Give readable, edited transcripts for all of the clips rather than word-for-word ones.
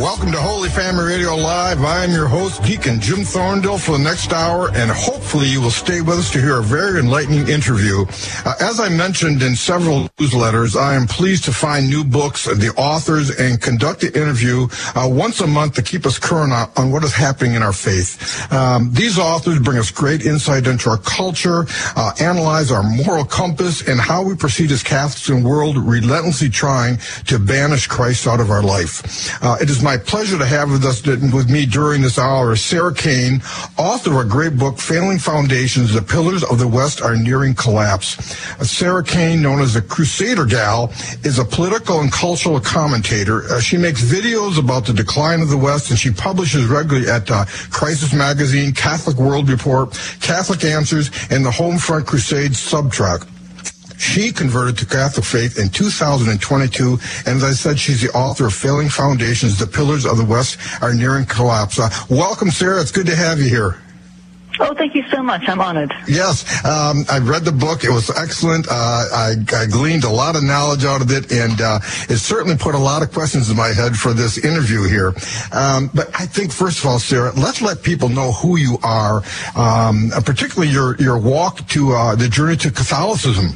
Welcome to Holy Family Radio Live. I am your host, Deacon Jim Thorndale, for the next hour, and hopefully you will stay with us to hear a very enlightening interview. As I mentioned in several newsletters, I am pleased to find new books, the authors, and conduct an interview once a month to keep us current on what is happening in our faith. These authors bring us great insight into our culture, analyze our moral compass, and how we proceed as Catholics in the world, relentlessly trying to banish Christ out of our life. It is my pleasure to have with me during this hour Sarah Kane, author of a great book, Failing Foundations, The Pillars of the West Are Nearing Collapse. Sarah Kane, known as the Crusader Gal, is a political and cultural commentator. She makes videos about the decline of the West, and she publishes regularly at Crisis Magazine, Catholic World Report, Catholic Answers, and the Homefront Crusade subtrack. She converted to Catholic faith in 2022, and as I said, she's the author of Failing Foundations, The Pillars of the West Are Nearing Collapse. Welcome, Sarah. It's good to have you here. Oh, thank you so much. I'm honored. Yes, I read the book. It was excellent. I gleaned a lot of knowledge out of it, and it certainly put a lot of questions in my head for this interview here. But I think, first of all, Sarah, let's let people know who you are, particularly your walk to the journey to Catholicism.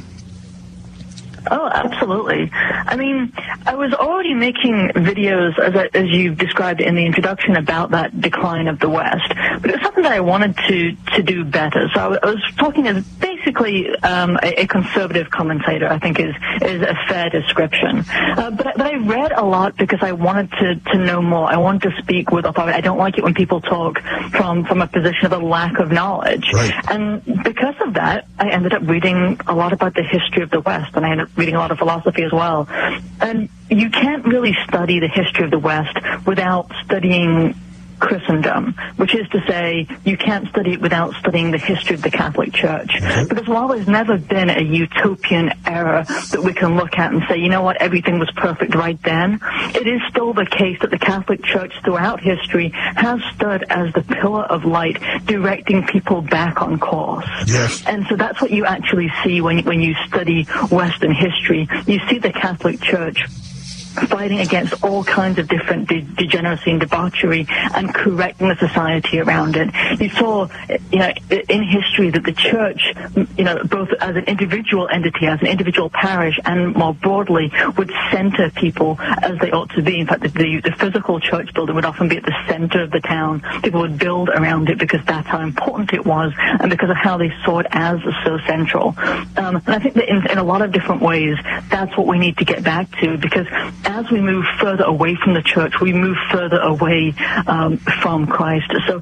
Oh, absolutely. I mean, I was already making videos, as you described in the introduction, about that decline of the West, but it was something that I wanted to do better. So I was talking as basically a conservative commentator, I think is a fair description. But I read a lot because I wanted to know more. I wanted to speak with authority. I don't like it when people talk from a position of a lack of knowledge. Right. And because of that, I ended up reading a lot about the history of the West, and I ended up reading a lot of philosophy as well. And you can't really study the history of the West without studying Christendom, which is to say you can't study it without studying the history of the Catholic Church. Because while there's never been a utopian era that we can look at and say, you know what, everything was perfect right then, it is still the case that the Catholic Church throughout history has stood as the pillar of light, directing people back on course. Yes. And so that's what you actually see when you study Western history. You see the Catholic Church fighting against all kinds of different degeneracy and debauchery and correcting the society around it. You saw, in history that the church, both as an individual entity, as an individual parish, and more broadly, would center people as they ought to be. In fact, the physical church building would often be at the center of the town. People would build around it because that's how important it was and because of how they saw it as so central. And I think that in a lot of different ways, that's what we need to get back to, because as we move further away from the church, we move further away from Christ. So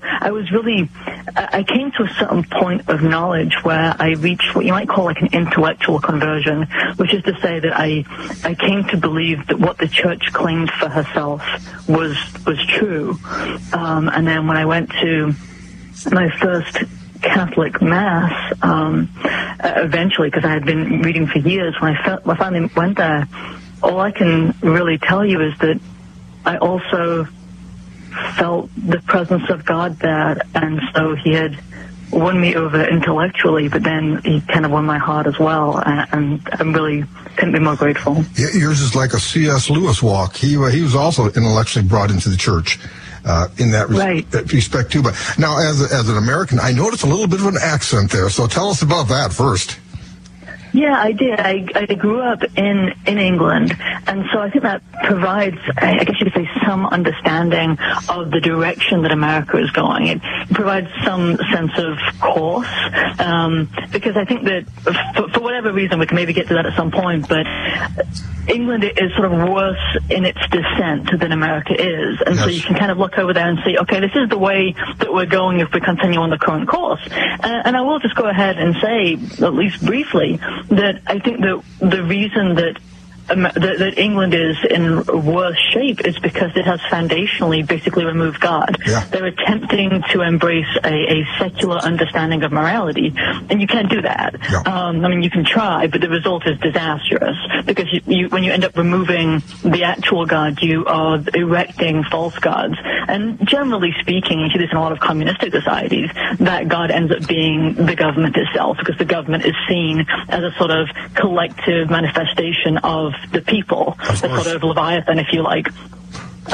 I came to a certain point of knowledge where I reached what you might call like an intellectual conversion, which is to say that I came to believe that what the church claimed for herself was true. And then when I went to my first Catholic Mass, eventually, because I had been reading for years, when I finally went there, all I can really tell you is that I also felt the presence of God there, and so he had won me over intellectually, but then he kind of won my heart as well, and I really couldn't be more grateful. Yeah, yours is like a C.S. Lewis walk. He was also intellectually brought into the church. In that respect too. But now, as an American, I noticed a little bit of an accent there. So tell us about that first. Yeah, I did. I grew up in England, and so I think that provides, I guess you could say, some understanding of the direction that America is going. It provides some sense of course, because I think that for whatever reason, we can maybe get to that at some point, but England is sort of worse in its descent than America is, and so you can kind of look over there and see, okay, this is the way that we're going if we continue on the current course. And I will just go ahead and say, at least briefly, that I think that the reason that England is in worse shape is because it has foundationally basically removed God. Yeah. They're attempting to embrace a secular understanding of morality, and you can't do that. Yeah. I mean, you can try, but the result is disastrous, because when you end up removing the actual God, you are erecting false gods. And generally speaking, you see this in a lot of communistic societies, that God ends up being the government itself, because the government is seen as a sort of collective manifestation of the people, a sort of Leviathan, if you like.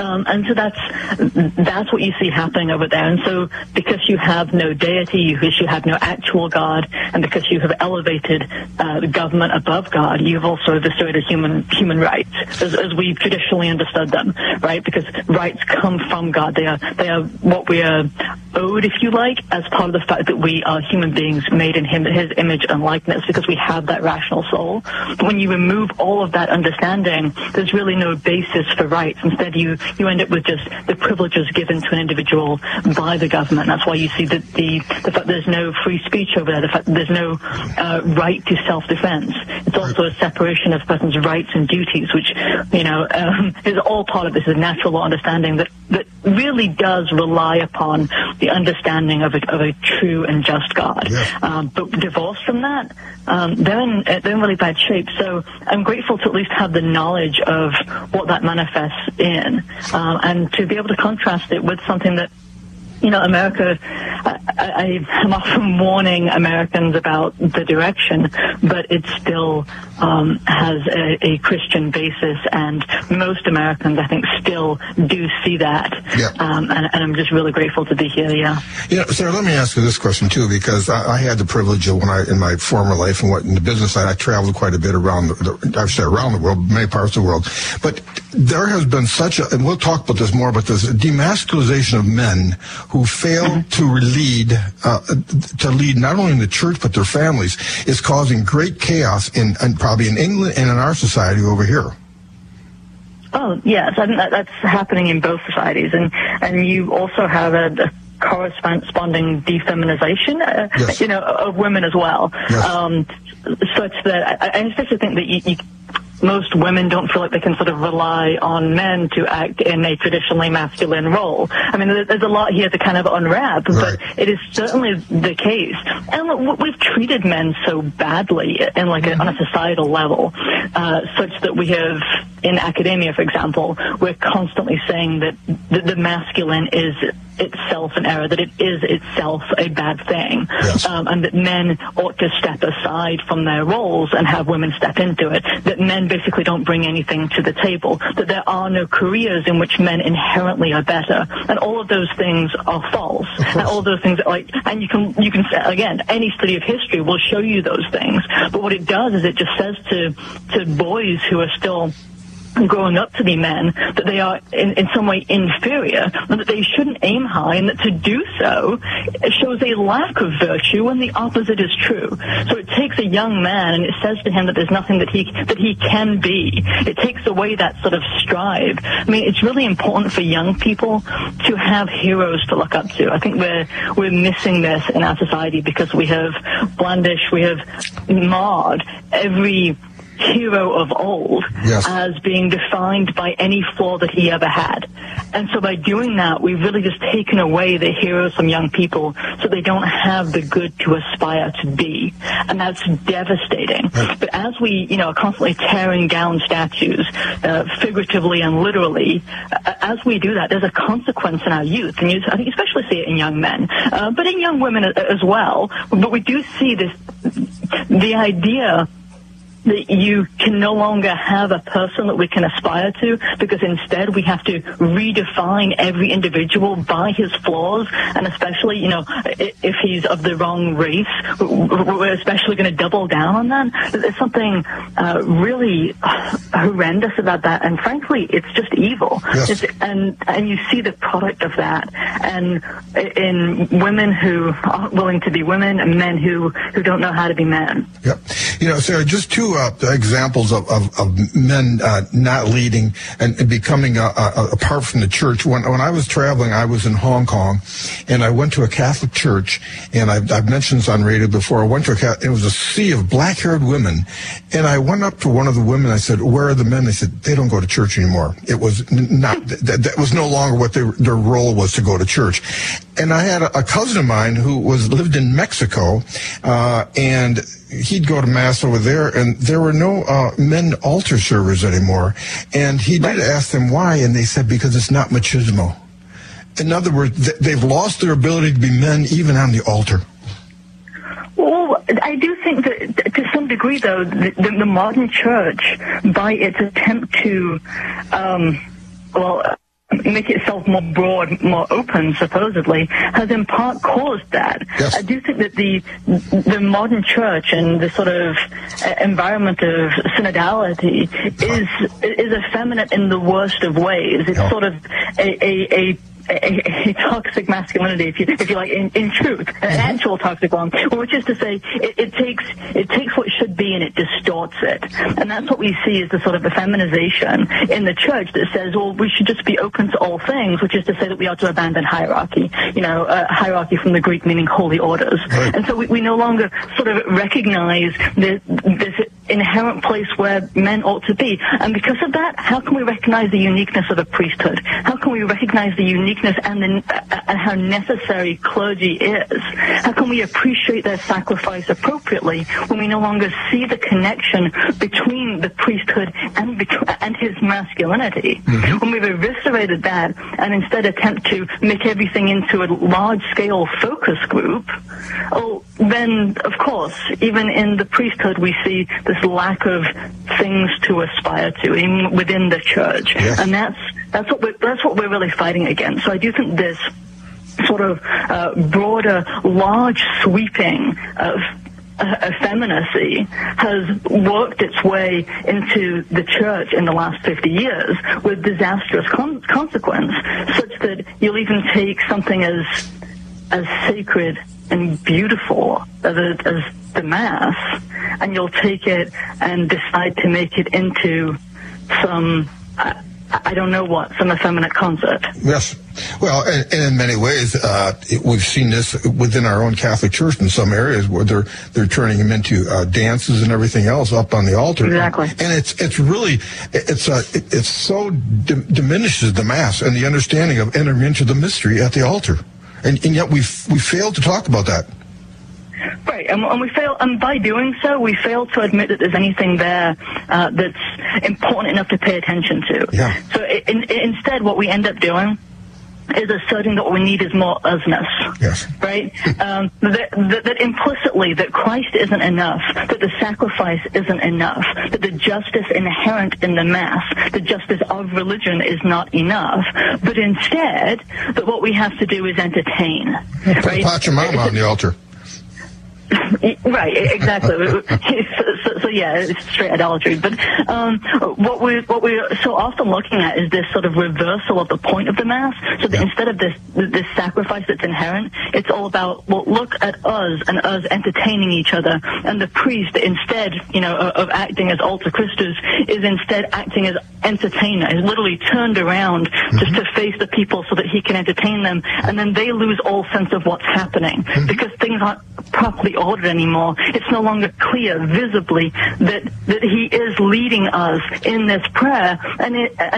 And so that's what you see happening over there. And so because you have no deity, because you have no actual God, and because you have elevated the government above God, you've also eviscerated human rights as we've traditionally understood them, right? Because rights come from God. They are what we are owed, if you like, as part of the fact that we are human beings made in His image and likeness, because we have that rational soul. But when you remove all of that understanding, there's really no basis for rights. Instead, you end up with just the privileges given to an individual by the government. That's why you see that the fact there's no free speech over there, the fact that there's no right to self-defense. It's also a separation of a person's rights and duties, which, is all part of this natural law understanding that really does rely upon the understanding of a true and just God. Yeah. But divorced from that, they're in really bad shape. So I'm grateful to at least have the knowledge of what that manifests in, and to be able to contrast it with something that, America, I am often warning Americans about the direction, but it still has a Christian basis, and most Americans, I think, still do see that. Yeah. And I'm just really grateful to be here, yeah. Sarah, let me ask you this question, too, because I had the privilege of in my former life and in the business side, I traveled quite a bit around the world, many parts of the world. But there has been and we'll talk about this more, but this demasculization of men who fail to lead not only in the church but their families is causing great chaos in probably in England and in our society over here. Oh yes, I think that's happening in both societies, and you also have a corresponding defeminization, yes, of women as well. Yes. Such that I especially think that most women don't feel like they can sort of rely on men to act in a traditionally masculine role. I mean, there's a lot here to kind of unwrap, right, but it is certainly the case. And look, we've treated men so badly on a societal level, such that we have, in academia, for example, we're constantly saying that the masculine is itself an error, that it is itself a bad thing, yes, and that men ought to step aside from their roles and have women step into it, that men basically don't bring anything to the table, that there are no careers in which men inherently are better, and all of those things are false. And all of those things and you can again, any study of history will show you those things, but what it does is it just says to boys who are still growing up to be men that they are in some way inferior, and that they shouldn't aim high, and that to do so shows a lack of virtue when the opposite is true. So it takes a young man and it says to him that there's nothing that he can be. It takes away that sort of strive. I mean, it's really important for young people to have heroes to look up to. I think we're missing this in our society because we have marred every hero of old, yes, as being defined by any flaw that he ever had. And so by doing that, we've really just taken away the heroes from young people so they don't have the good to aspire to be. And that's devastating. But as we, are constantly tearing down statues, figuratively and literally, as we do that, there's a consequence in our youth. And I think you especially see it in young men, but in young women as well. But we do see the idea that you can no longer have a person that we can aspire to, because instead we have to redefine every individual by his flaws, and especially, if he's of the wrong race, we're especially going to double down on that. There's something really horrendous about that, and frankly, it's just evil. Yes. And you see the product of that, and in women who aren't willing to be women, and men who don't know how to be men. Yep. Sarah, just two examples of men not leading and becoming apart from the church. When I was traveling, I was in Hong Kong, and I went to a Catholic church, and I've mentioned this on radio before. I went to it was a sea of black-haired women, and I went up to one of the women. I said, "Where are the men?" They said, "They don't go to church anymore." It was not that was no longer what their role was, to go to church. And I had a cousin of mine who lived in Mexico, and he'd go to mass over there, and there were no men altar servers anymore. And he did ask them why, and they said because it's not machismo. In other words, they've lost their ability to be men even on the altar. Well, I do think that to some degree, though, the modern church, by its attempt to make itself more broad, more open, supposedly, has in part caused that. Yes. I do think that the modern church and the sort of environment of synodality is effeminate in the worst of ways. It's sort of a toxic masculinity, if you like, in truth, an actual toxic one, which is to say, it takes what should be and it distorts it, and that's what we see as the sort of effeminization in the church that says, well, we should just be open to all things, which is to say that we ought to abandon hierarchy, hierarchy from the Greek meaning holy orders, right. And so we no longer sort of recognize this inherent place where men ought to be, and because of that, how can we recognize the uniqueness of the priesthood? How can we recognize the uniqueness and how necessary clergy is? How can we appreciate their sacrifice appropriately when we no longer see the connection between the priesthood and his masculinity? Mm-hmm. When we've eviscerated that and instead attempt to make everything into a large-scale focus group, then, of course, even in the priesthood we see this lack of things to aspire to, even within the church. Yes. And that's what we're really fighting against. So I do think this sort of broader, large sweeping of effeminacy has worked its way into the church in the last 50 years with disastrous consequence, such that you'll even take something as sacred and beautiful as the Mass, and you'll take it and decide to make it into some I don't know what, some effeminate concept. Yes. Well, and in many ways, we've seen this within our own Catholic Church in some areas where they're turning them into dances and everything else up on the altar. Exactly. And it's so diminishes the Mass and the understanding of entering into the mystery at the altar. And yet we fail to talk about that. Right, and we fail, and by doing so, we fail to admit that there's anything there that's important enough to pay attention to. Yeah. So instead, what we end up doing is asserting that what we need is more usness. Yes. Right? That implicitly that Christ isn't enough, that the sacrifice isn't enough, that the justice inherent in the Mass, the justice of religion is not enough, but instead that what we have to do is entertain. Right? Pachamama on the altar. Right, exactly. So yeah, it's straight idolatry. But what we're so often looking at is this sort of reversal of the point of the Mass. So that instead of this sacrifice that's inherent, it's all about, well, look at us and us entertaining each other. And the priest, instead, of acting as alter Christus, is instead acting as entertainer. Is literally turned around just to face the people so that he can entertain them, and then they lose all sense of what's happening because things aren't properly ordered anymore. It's no longer clear visibly that he is leading us in this prayer and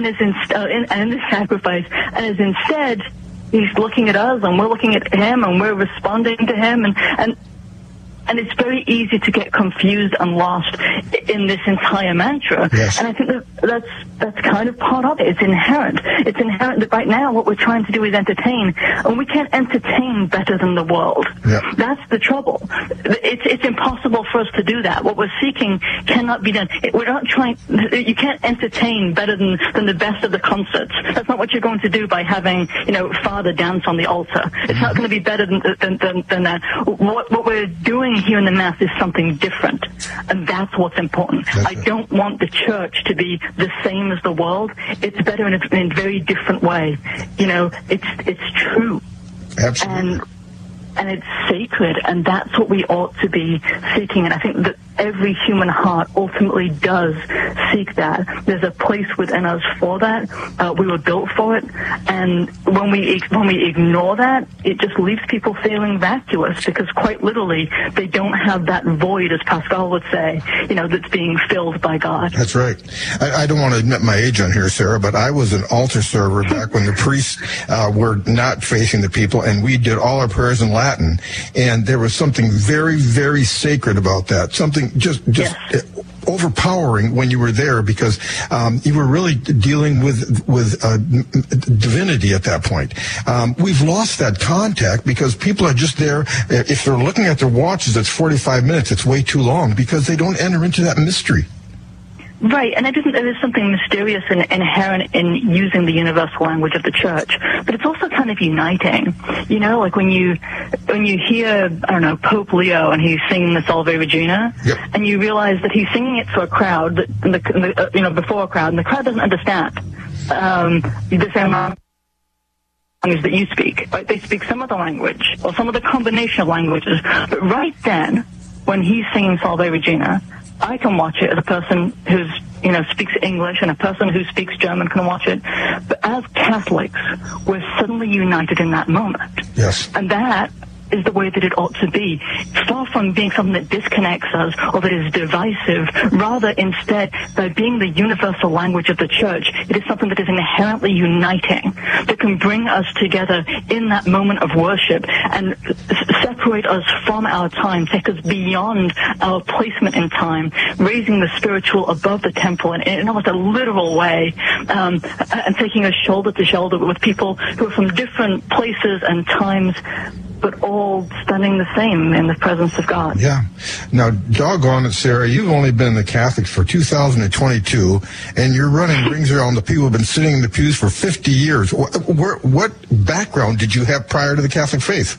in this sacrifice, and is instead he's looking at us and we're looking at him and we're responding to him, and it's very easy to get confused and lost in this entire mantra. Yes. And I think that's kind of part of it. It's inherent. It's inherent that right now what we're trying to do is entertain, and we can't entertain better than the world. Yep. That's the trouble. It's impossible for us to do that. What we're seeking cannot be done. We're not trying. You can't entertain better than the best of the concerts. That's not what you're going to do by having Father dance on the altar. It's not going to be better than that. What we're doing here in the Mass is something different, and that's what's important. I don't want the church to be the same as the world. It's better in a very different way. It's true. Absolutely. And it's sacred, and that's what we ought to be seeking. And I think that every human heart ultimately does seek that. There's a place within us for that. We were built for it, and when we ignore that, it just leaves people feeling vacuous, because quite literally they don't have that void, as Pascal would say, that's being filled by God. That's right. I don't want to admit my age on here, Sarah, but I was an altar server back when the priests were not facing the people, and we did all our prayers in Latin, and there was something very, very sacred about that. Something just overpowering when you were there, because you were really dealing with divinity at that point. We've lost that contact because people are just there. If they're looking at their watches, it's 45 minutes. It's way too long because they don't enter into that mystery. Right, and I do think there is something mysterious and inherent in using the universal language of the church, but it's also kind of uniting. You know, like when you hear, I don't know, Pope Leo and he's singing the Salve Regina, yep. and you realize that he's singing it to a crowd, before a crowd, and the crowd doesn't understand the same language that you speak. Right? They speak some other language or some of the combination of languages, but right then, when he's singing Salve Regina, I can watch it as a person who's, speaks English, and a person who speaks German can watch it. But as Catholics, we're suddenly united in that moment. Yes. And that is the way that it ought to be. Far from being something that disconnects us or that is divisive, rather instead, by being the universal language of the church, it is something that is inherently uniting, that can bring us together in that moment of worship and separate us from our time, take us beyond our placement in time, raising the spiritual above the temple in almost a literal way, and taking us shoulder to shoulder with people who are from different places and times, but all standing the same in the presence of God. Yeah. Now, doggone it, Sarah, you've only been in the Catholics for 2022, and you're running rings around the people who have been sitting in the pews for 50 years. What background did you have prior to the Catholic faith?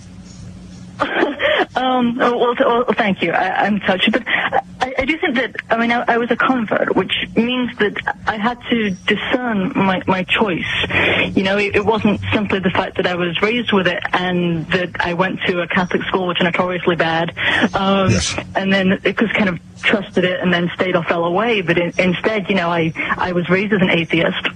Well, thank you. I'm touched, but I do think that, I was a convert, which means that I had to discern my choice. It wasn't simply the fact that I was raised with it and that I went to a Catholic school, which are notoriously bad, yes. And then it was kind of trusted it and then stayed or fell away. But instead, I was raised as an atheist.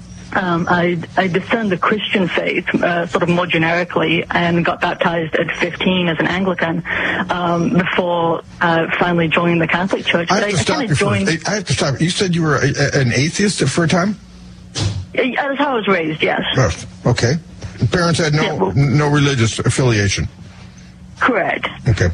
I discerned the Christian faith sort of more generically and got baptized at 15 as an Anglican before finally joining the Catholic Church. I have to stop. You said you were an atheist for a time? That's how I was raised, yes. Oh, okay. Parents had no religious affiliation? Correct. Okay.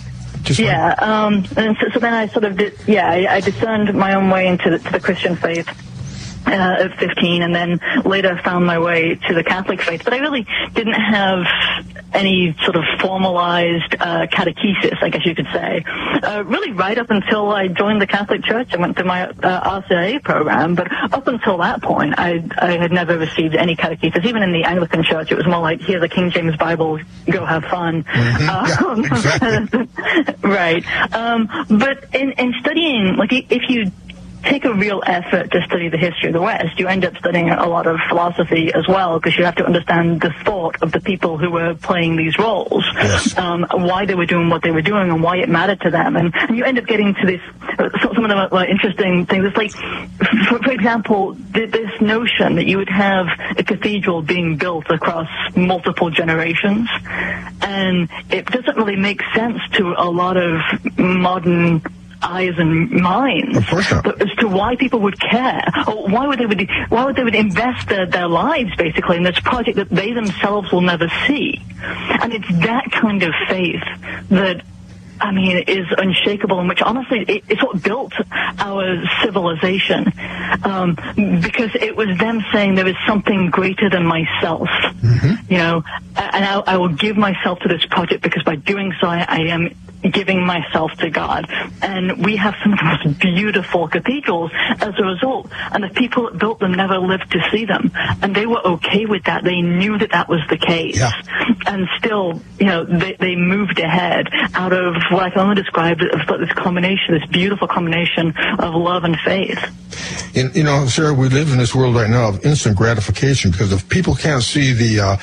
And so then I sort of I discerned my own way into the Christian faith at 15, and then later found my way to the Catholic faith. But I really didn't have any sort of formalized catechesis, I guess you could say, really right up until I joined the Catholic Church. I went through my RCIA program, but up until that point, I had never received any catechesis. Even in the Anglican Church, it was more like, here's a King James Bible, go have fun. Mm-hmm. Exactly. Right. But in studying, like, if you take a real effort to study the history of the West, you end up studying a lot of philosophy as well, because you have to understand the thought of the people who were playing these roles, yes. Why they were doing what they were doing and why it mattered to them. And you end up getting to this, some of the interesting things. It's like, for example, this notion that you would have a cathedral being built across multiple generations, and it doesn't really make sense to a lot of modern eyes and minds, of course not. But as to why people would care, or why would they invest their lives basically in this project that they themselves will never see. And it's that kind of faith that is unshakable, and which honestly it's what built our civilization, because it was them saying there is something greater than myself, mm-hmm. And I will give myself to this project, because by doing so I am giving myself to God. And we have some of the most beautiful cathedrals as a result, and the people that built them never lived to see them, and they were okay with that. They knew that was the case. Yeah. And still, they moved ahead out of what I can only describe as this beautiful combination of love and faith. And, Sarah, we live in this world right now of instant gratification, because if people can't see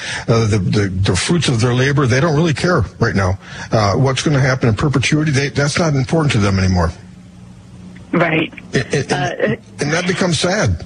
the fruits of their labor, they don't really care right now. What's going to happen in perpetuity, that's not important to them anymore. Right. And that becomes sad.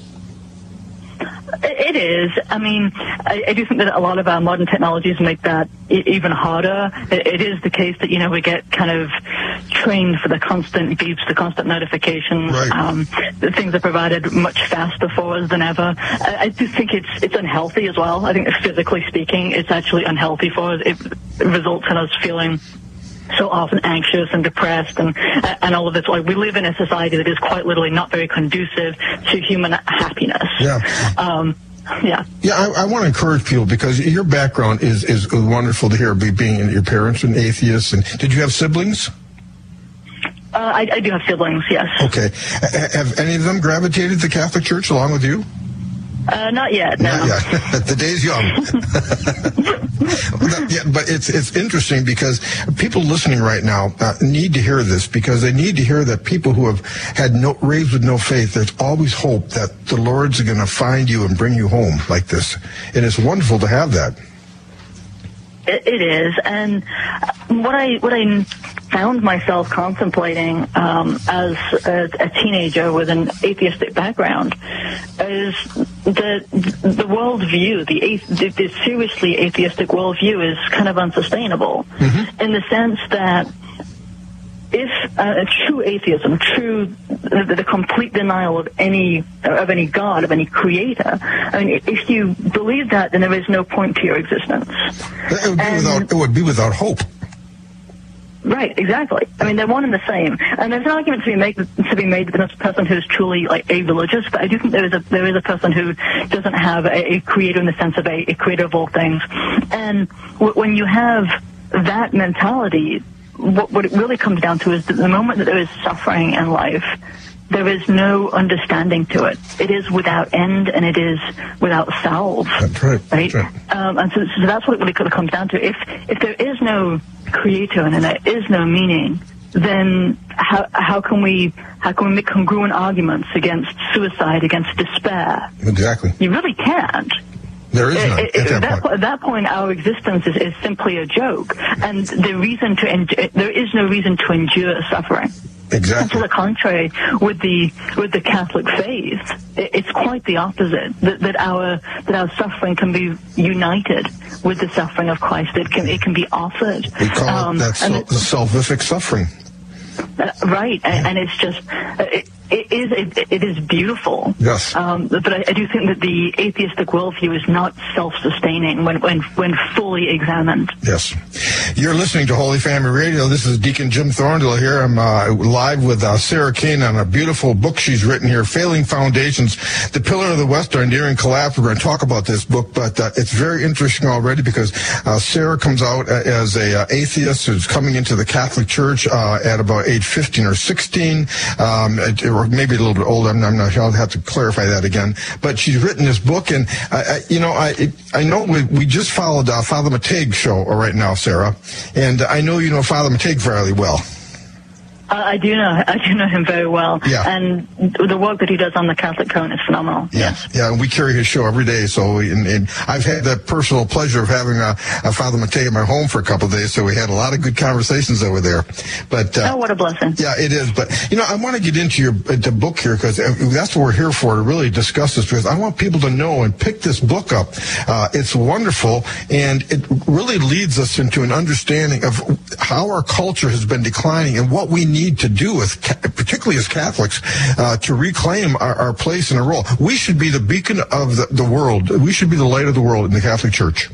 It is. I do think that a lot of our modern technologies make that even harder. It is the case that, we get kind of trained for the constant beeps, the constant notifications. Right. The things are provided much faster for us than ever. I do think it's unhealthy as well. I think that physically speaking, it's actually unhealthy for us. It results in us feeling so often anxious and depressed and all of this. Like, we live in a society that is quite literally not very conducive to human happiness. Yeah. Yeah. I want to encourage people, because your background is wonderful to hear, being your parents and atheists. And did you have siblings? I do have siblings, yes. Okay. Have any of them gravitated to the Catholic Church along with you? Not yet, no. Not yet. The day's young. But it's interesting because people listening right now need to hear this, because they need to hear that people who have had raised with no faith, there's always hope that the Lord's going to find you and bring you home like this. And it's wonderful to have that. It is, and what I found myself contemplating as a teenager with an atheistic background is the worldview, the seriously atheistic worldview is kind of unsustainable, in the sense that if true atheism, the complete denial of any God, of any creator, I mean, if you believe that, then there is no point to your existence. It would be without hope. Right, exactly. I mean, they're one and the same. And there's an argument to be made that a person who's truly like a-religious, but I do think there is a person who doesn't have a creator in the sense of a creator of all things. And when you have that mentality, what it really comes down to is that the moment that there is suffering in life, there is no understanding to it. It is without end, and it is without salve. That's right. Right? That's right. And so that's what it really kind of comes down to. If there is no creator and there is no meaning, then how can we make congruent arguments against suicide, against despair? Exactly. You really can't. There is none At that point, our existence is simply a joke, and there is no reason to endure suffering. Exactly. And to the contrary, with the Catholic faith, it's quite the opposite. That our suffering can be united with the suffering of Christ. It can be offered. We call that salvific suffering. Right, and it's just it is beautiful. Yes. But I do think that the atheistic worldview is not self-sustaining when fully examined. Yes. You're listening to Holy Family Radio. This is Deacon Jim Thorndale here. I'm live with Sarah Kane on a beautiful book she's written here, Failing Foundations, The Pillar of the West Are Nearing Collapse. We're going to talk about this book, but it's very interesting already because Sarah comes out as a atheist who's coming into the Catholic Church at about age 15 or 16, or maybe a little bit older. I'm not sure. I'll have to clarify that again. But she's written this book, and I know we just followed Father Matague's show right now, Sarah, and I know you know Father Matague fairly well. I do know him very well. Yeah. And the work that he does on the Catholic Cone is phenomenal. Yes. Yeah, and we carry his show every day. So, and I've had the personal pleasure of having Father Matague in my home for a couple of days. So we had a lot of good conversations over there. But what a blessing. Yeah, it is. But I want to get into the book here because that's what we're here for, to really discuss this, because I want people to know and pick this book up. It's wonderful, and it really leads us into an understanding of how our culture has been declining and what we need to do, particularly as Catholics, to reclaim our place and our role. We should be the beacon of the world. We should be the light of the world in the Catholic Church.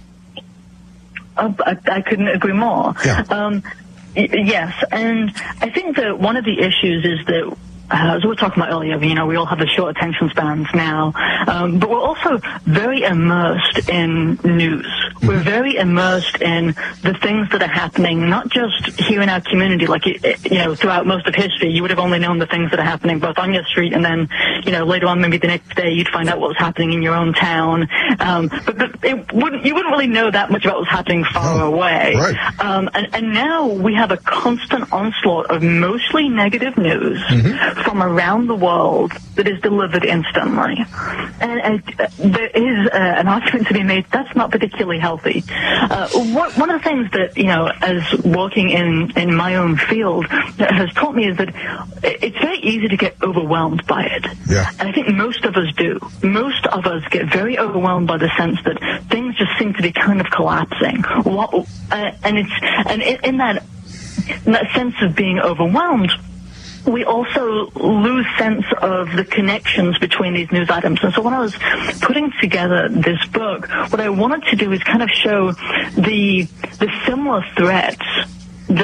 I couldn't agree more. Yeah. Yes, and I think that one of the issues is that, as we were talking about earlier, we all have the short attention spans now, but we're also very immersed in news. We're very immersed in the things that are happening, not just here in our community, like, throughout most of history, you would have only known the things that are happening both on your street and then, later on, maybe the next day, you'd find out what was happening in your own town. But you wouldn't really know that much about what was happening far away. Right. And now we have a constant onslaught of mostly negative news from around the world that is delivered instantly. And there is an argument to be made that's not particularly healthy. One of the things that, as working in my own field has taught me is that it's very easy to get overwhelmed by it. Yeah. And I think most of us do. Most of us get very overwhelmed by the sense that things just seem to be kind of collapsing. And in that sense of being overwhelmed, we also lose sense of the connections between these news items. And so when I was putting together this book, what I wanted to do is kind of show the similar threats that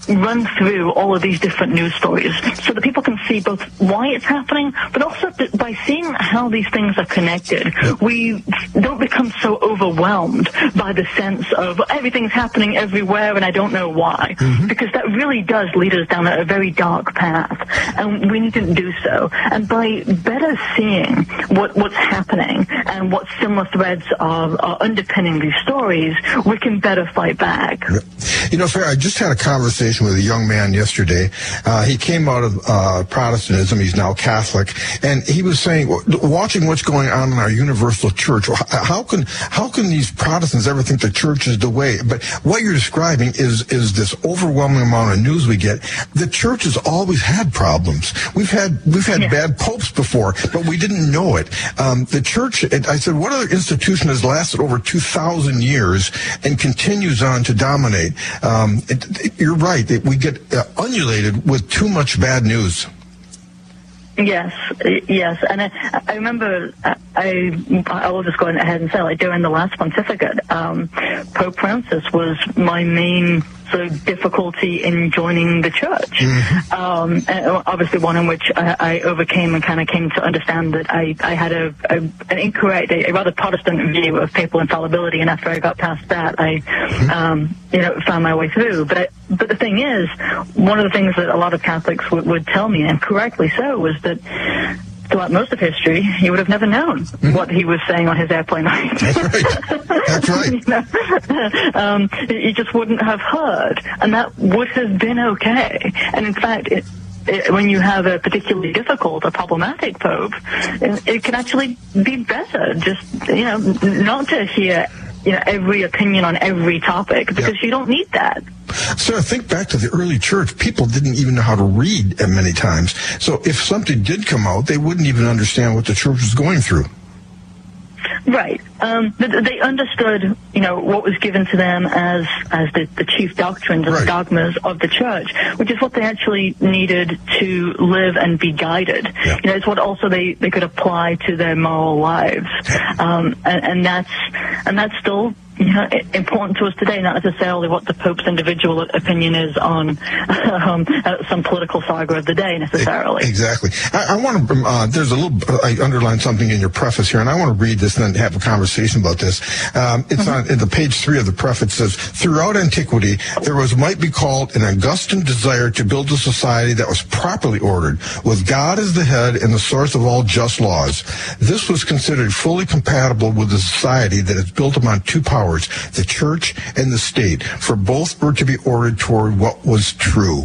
run through all of these different news stories so that people can see both why it's happening, but also by seeing how these things are connected, we don't become so overwhelmed by the sense of everything's happening everywhere and I don't know why, because that really does lead us down a very dark path, and we needn't do so. And by better seeing what's happening and what similar threads are underpinning these stories, we can better fight back. You know, Farah, I just had a conversation with a young man yesterday. He came out of Protestantism. He's now Catholic, and he was saying, watching what's going on in our universal church, how can these Protestants ever think the church is the way? But what you're describing is this overwhelming amount of news we get. The church has always had problems. We've had bad popes before, but we didn't know it. The church, I said, what other institution has lasted over 2,000 years and continues on to dominate? You're right. We get undulated with too much bad news. Yes, and I remember, I will just go ahead and say, like, during the last pontificate, Pope Francis was my main sort of difficulty in joining the church. And obviously one in which I overcame and kind of came to understand that I had an incorrect, a rather Protestant view of papal infallibility, and after I got past that, I found my way through. But the thing is, one of the things that a lot of Catholics would tell me, and correctly so, was that throughout most of history, he would have never known what he was saying on his airplane ride. That's right. He just wouldn't have heard, and that would have been okay. And in fact, when you have a particularly difficult or problematic pope, it can actually be better just, not to hear every opinion on every topic, because you don't need that. So think back to the early church. People didn't even know how to read at many times. So if something did come out, they wouldn't even understand what the church was going through. Right. They understood, what was given to them as the chief doctrines and dogmas of the church, which is what they actually needed to live and be guided. Yeah. It's what also they could apply to their moral lives. And that's still important to us today, not necessarily what the Pope's individual opinion is on some political saga of the day, necessarily. Exactly. I want to, I underlined something in your preface here, and I want to read this and then have a conversation about this. It's on the page 3 of the preface. It says, throughout antiquity, there might be called an Augustan desire to build a society that was properly ordered, with God as the head and the source of all just laws. This was considered fully compatible with a society that is built upon two powers, the church and the state, for both were to be ordered toward what was true.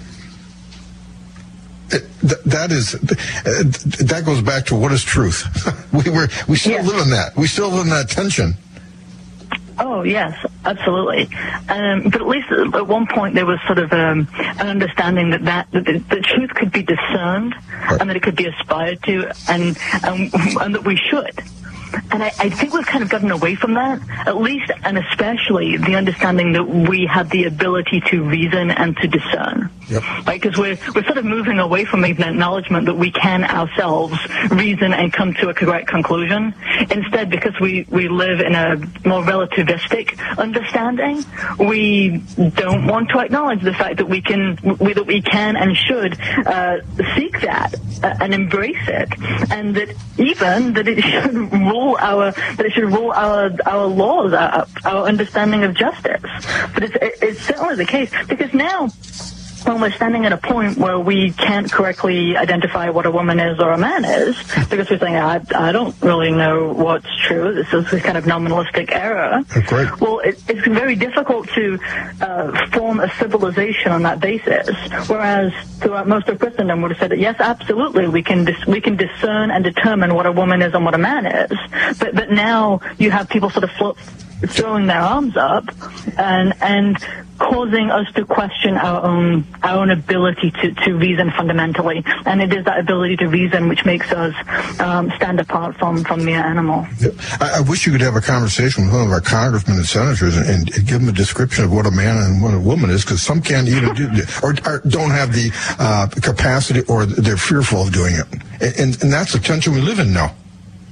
That goes back to what is truth. We still live in that. We still live in that tension. Oh, yes, absolutely. But at least at one point there was sort of an understanding that the truth could be discerned, and that it could be aspired to, and that we should. And I think we've kind of gotten away from that, at least and especially the understanding that we have the ability to reason and to discern. Yep. Right? Because we're sort of moving away from the acknowledgement that we can ourselves reason and come to a correct conclusion. Instead, because we live in a more relativistic understanding, we don't want to acknowledge the fact that we can and should seek that and embrace it, and that it should rule our laws, our understanding of justice. But it's certainly the case, because now, when we're standing at a point where we can't correctly identify what a woman is or a man is, because we're saying, I don't really know what's true, this is a kind of nominalistic error. Right. Well, it's very difficult to form a civilization on that basis, whereas throughout most of Christendom would have said that, yes, absolutely, we can discern and determine what a woman is and what a man is. But now you have people sort of throwing their arms up and causing us to question our own ability to reason fundamentally. And it is that ability to reason which makes us stand apart from mere animal. Yep. I wish you could have a conversation with one of our congressmen and senators and give them a description of what a man and what a woman is, because some can't even do or don't have the capacity, or they're fearful of doing it. And that's the tension we live in now.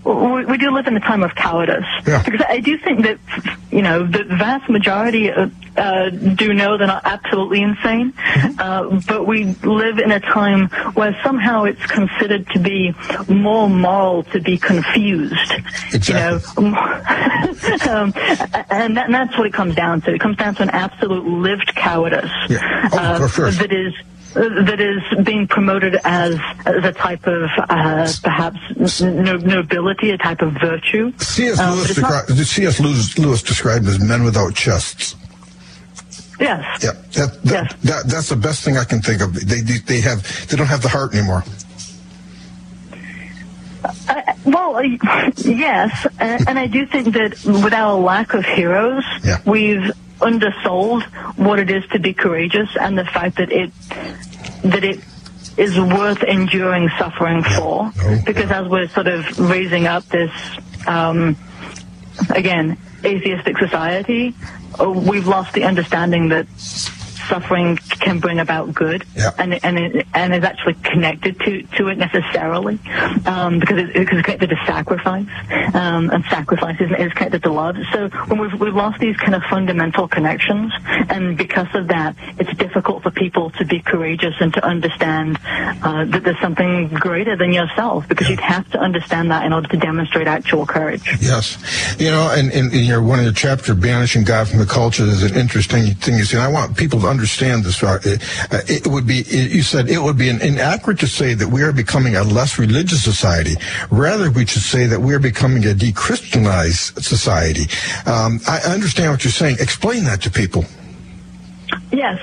we do live in a time of cowardice. Yeah. Because I do think that, the vast majority do know they're not absolutely insane, but we live in a time where somehow it's considered to be more moral to be confused. Exactly. And that's what it comes down to. It comes down to an absolute lived cowardice. Yeah. For sure. That is being promoted as a type of perhaps nobility, a type of virtue. C.S. Lewis described as men without chests. Yes. Yeah. That's the best thing I can think of. They don't have the heart anymore. Yes, and I do think that with our lack of heroes, we've undersold what it is to be courageous, and the fact that it is worth enduring suffering for. Because as we're sort of raising up this, again, atheistic society, we've lost the understanding that suffering can bring about good, and is actually connected to it necessarily, because it's connected to sacrifice, and sacrifice is connected to love. So when we've lost these kind of fundamental connections, and because of that, it's difficult for people to be courageous and to understand that there's something greater than yourself, because you'd have to understand that in order to demonstrate actual courage. Yes, and in your one of your chapter, Banishing God from the Culture, is an interesting thing you say. I want people to understand this. It would be, you said, it would be inaccurate to say that we are becoming a less religious society. Rather, we should say that we are becoming a de-Christianized society. I understand what you're saying. Explain that to people. Yes.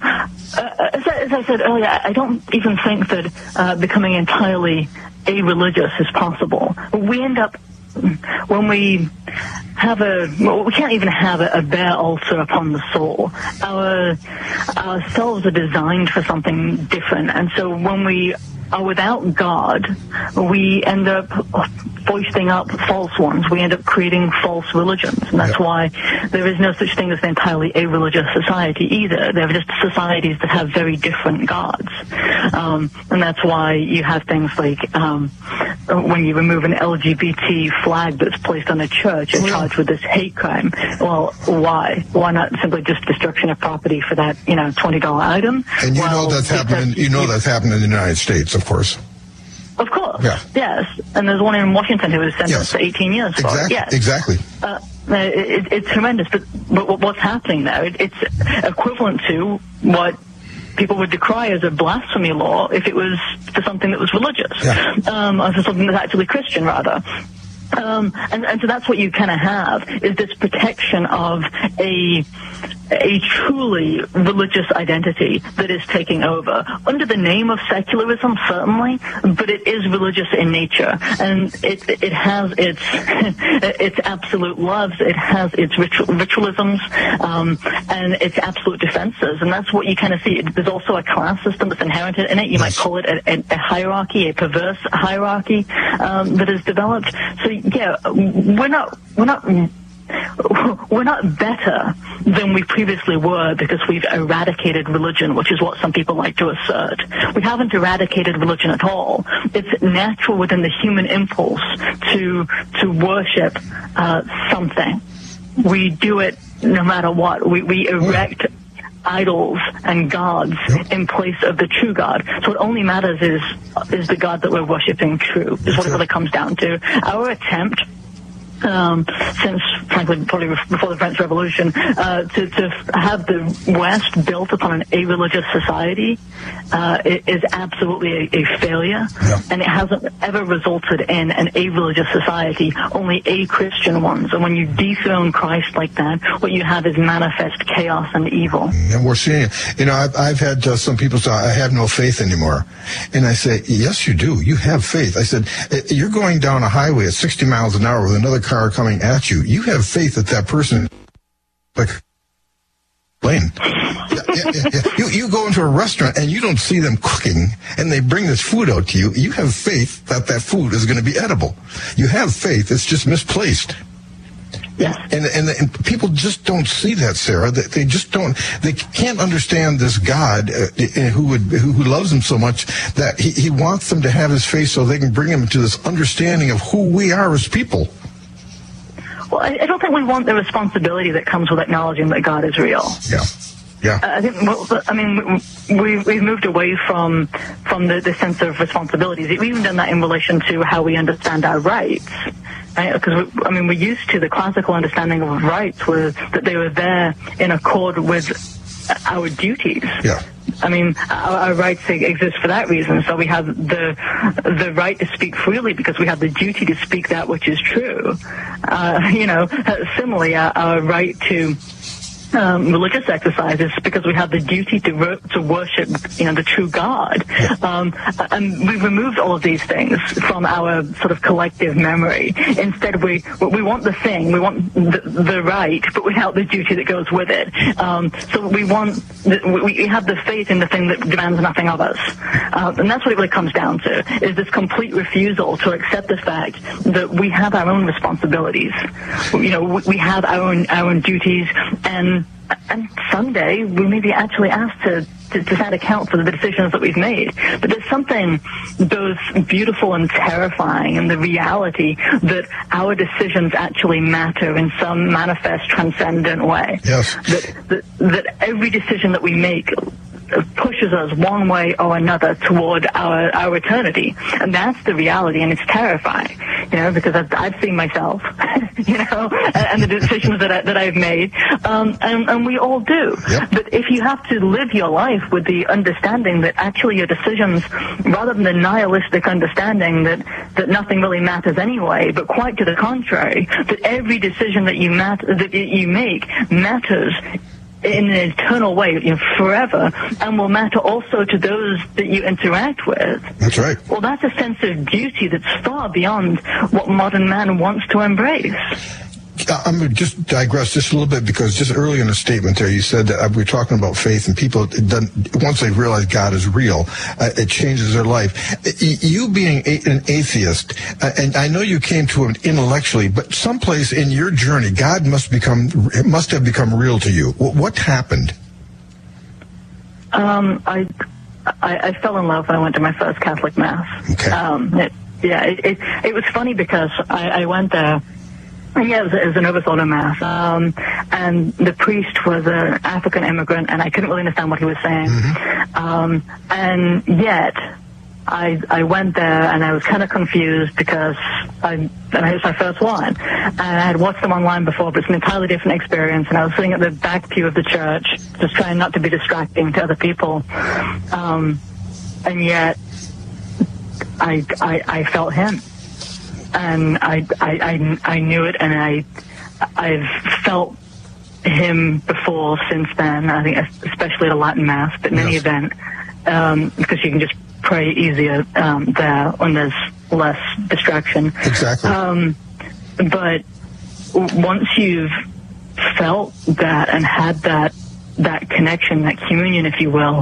As I said earlier, I don't even think that becoming entirely a-religious is possible. We end up, when we have we can't even have a bare altar upon the soul. Our cells are designed for something different, and so when we are without God, we end up foisting up false ones. We end up creating false religions, and that's why there is no such thing as an entirely a-religious society either. They're just societies that have very different gods, and that's why you have things like when you remove an LGBT flag that's placed on a church and charged with this hate crime. Well, why? Why not simply just destruction of property for that $20 item? And know that's happening. That's happened in the United States, of course. Of course. Yeah. Yes. And there's one in Washington who was sentenced to 18 years for it. Yes. Exactly. It's tremendous. But what's happening there? It's equivalent to what people would decry as a blasphemy law if it was for something that was religious, or for something that's actually Christian, rather. And so that's what you kind of have, is this protection of a truly religious identity that is taking over under the name of secularism, certainly, but it is religious in nature, and it has its absolute loves, it has its ritualisms, and its absolute defenses, and that's what you kind of see. There's also a class system that's inherent in it. You might call it a hierarchy, a perverse hierarchy that is developed. So yeah, we're not better than we previously were because we've eradicated religion, which is what some people like to assert. We haven't eradicated religion at all. It's natural within the human impulse to worship something. We do it no matter what. We erect idols and gods in place of the true God. So what only matters is the God that we're worshiping true, is what it really comes down to. Our attempt, since, frankly, probably before the French Revolution, to have the West built upon an a-religious society is absolutely a failure, and it hasn't ever resulted in an a-religious society, only a-Christian ones. And when you dethrone Christ like that, what you have is manifest chaos and evil. And we're seeing it. I've had some people say, I have no faith anymore. And I say, yes, you do. You have faith. I said, you're going down a highway at 60 miles an hour with another car coming at you. You have faith that person, like, lane. You go into a restaurant and you don't see them cooking and they bring this food out to you. You have faith that food is going to be edible. You have faith. It's just misplaced. Yes. And people just don't see that, Sarah. They just don't. They can't understand this God who loves them so much that he wants them to have his face so they can bring him to this understanding of who we are as people. Well, I don't think we want the responsibility that comes with acknowledging that God is real. Yeah. Yeah. I think. I mean, we've moved away from the sense of responsibilities. We've even done that in relation to how we understand our rights. Right? Because we're used to the classical understanding of rights, was that they were there in accord with our duties. Yeah. I mean, our rights exist for that reason. So we have the right to speak freely because we have the duty to speak that which is true. Similarly, our right to religious exercises because we have the duty to worship, the true God. And we've removed all of these things from our sort of collective memory. Instead, we want the thing, we want the right, but without the duty that goes with it. So we have the faith in the thing that demands nothing of us. And that's what it really comes down to, is this complete refusal to accept the fact that we have our own responsibilities. We have our own duties, and someday we may be actually asked to stand account for the decisions that we've made. But there's something both beautiful and terrifying in the reality that our decisions actually matter in some manifest, transcendent way. Yes. That every decision that we make pushes us one way or another toward our eternity, and that's the reality, and it's terrifying, because I've seen myself, and the decisions that I've made, and we all do. Yep. But if you have to live your life with the understanding that actually your decisions, rather than the nihilistic understanding that nothing really matters anyway, but quite to the contrary, that every decision that you make matters in an eternal way, forever, and will matter also to those that you interact with. That's right. Well, that's a sense of duty that's far beyond what modern man wants to embrace. I'm going to just digress just a little bit, because just early in the statement there, you said that we're talking about faith, and people, once they realize God is real, it changes their life. You being an atheist, and I know you came to it intellectually, but someplace in your journey, God must have become real to you. What happened? I fell in love when I went to my first Catholic Mass. Okay. It was funny because I went there. Yeah, it was an Novus Ordo Mass, and the priest was an African immigrant, and I couldn't really understand what he was saying. Mm-hmm. And yet, I went there, and I was kind of confused because it was my first one. And I had watched them online before, but it's an entirely different experience, and I was sitting at the back pew of the church, just trying not to be distracting to other people. And yet, I felt him. And I knew it, and I've felt him before since then. I think especially at a Latin Mass, but in any event, because you can just pray easier there when there's less distraction. Exactly. But once you've felt that and had that connection, that communion, if you will,